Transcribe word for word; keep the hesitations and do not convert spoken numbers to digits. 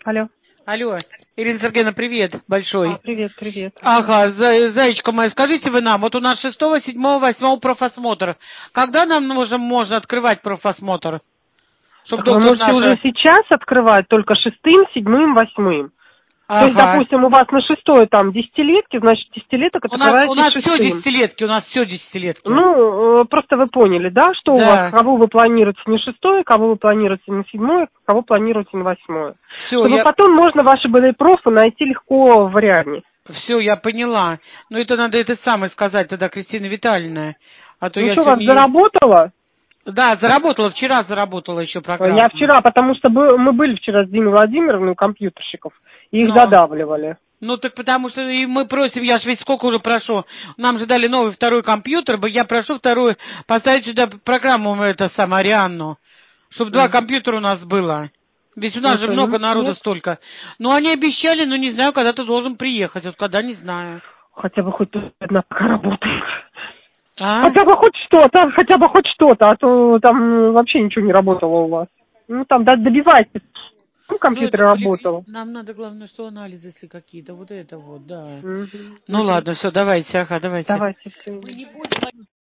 Алло. Алло, Ирина Сергеевна, привет большой. А, привет, привет. Ага, за, зайчка моя, скажите вы нам, вот у нас шестого, седьмого, восьмого профосмотр. Когда нам можем, можно открывать профосмотр? Чтоб Так вы доктор можете наша... уже сейчас открывать только шестым, седьмым, восьмым. Ага. То есть, допустим, у вас на шестой там десятилетки, значит, десятилеток У нас, у открываете нас все шестым. десятилетки, у нас все десятилетки. Ну, э, просто вы поняли, да, что Да. у вас, кого вы планируете на шестое, кого вы планируете на седьмое, кого планируете на восьмое. Все, Чтобы я... потом можно ваши были профы найти легко в Ариадне. Все, я поняла. Но это надо это самое сказать тогда, Кристина Витальевна. А то Ну я что, вас сегодня... заработало? Да, заработала, вчера заработала еще программа. Я вчера, потому что бы- мы были вчера с Диной Владимировной у компьютерщиков, и их Но... додавливали. Ну так потому что и мы просим, я же ведь сколько уже прошу, нам же дали новый второй компьютер, бы я прошу вторую, поставить сюда программу, это самое, Арианну, чтобы два Мгм. компьютера у нас было. Ведь у нас Ну же что, много н- народа нет? столько. Ну они обещали, но не знаю, когда ты должен приехать, вот когда, не знаю. Хотя бы хоть одна пока работает. А? Хотя бы хоть что-то, хотя бы хоть что-то, а то там ну, вообще ничего не работало у вас. Ну там да, добивайтесь. Ну, Ну компьютер это, при- работал. нам надо, главное, что анализы, если какие-то, вот это вот, да. Мгм, Ну мгм. ладно, все, давайте, ага, давайте. Давайте. Мы не будем